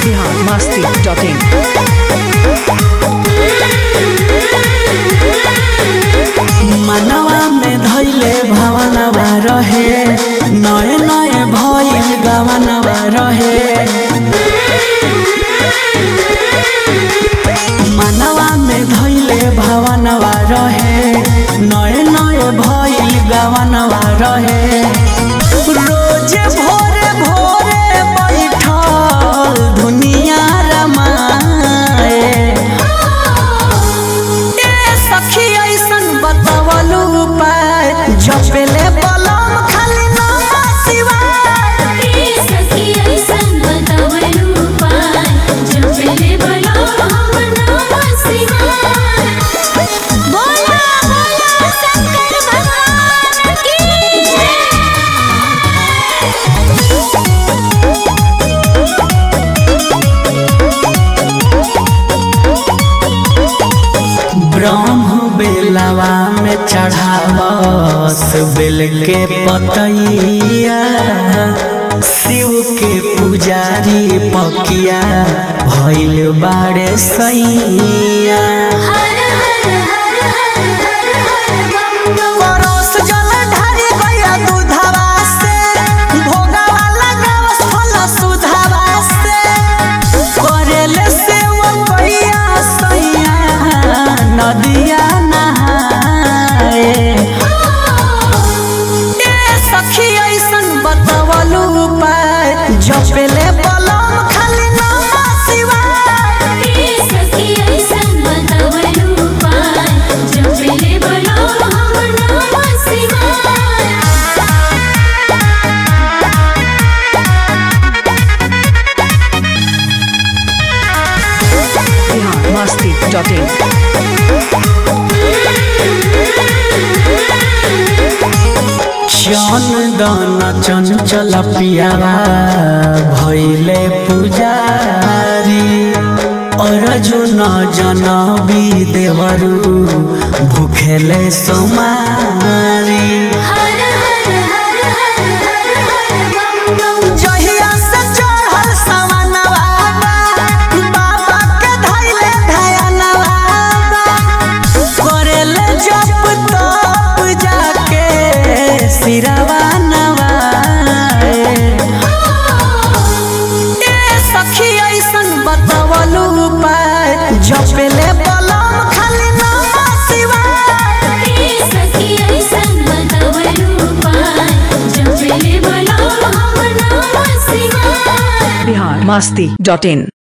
biharmasti.in मनवा में धैले भवनवा रहे नए नए भइल गवनवा रहे मनवा में धैले भवनवा रहे नए नए भइल गवनवा रहे रोजे भोरे भोरे बैठल दुनिया रमाए सखी ऐसन बतावलू पाए जपेले बलम खाली नामा सिवाय सखी ऐसन बतावलू पाए जपेले बलम हम नामा सिवाय बोला बोला शंकर भगवान की ब्रह्म बेलवा में चढ़ावस बेल के पतैया शिव के पुजारी पकिया भइल बाड़े सैया हर हर हर हर हर हर बम बम परस जल ढारी गया दूधवा से भोगवा लगावस फल सुधवा से करेले से वो कैया सैया नदिया नहाए सखी ऐसन बतावलू पाए जपेले बलम खाली नामा सिवाय सखी ऐसन बतावलू पाए जपेले बलम हम नामा सिवाय biharmasti.in चंदन चंचल पियावा भइले पुजारी अर्जुन जनबी देवरु भूखेले सोमारी हर हर हर हर हर हर बम बम जहिया से चढ़ल सवनवा बाबा के धइले धयनवा करेले जप तप जाके सिरवा नवाए सखी ऐसन बतावलू पाए जपेले बलम खाली नामा सिवाय सखी ऐसन बतावलू पाए जपेले बलम हम नामा सिवाय biharmasti.in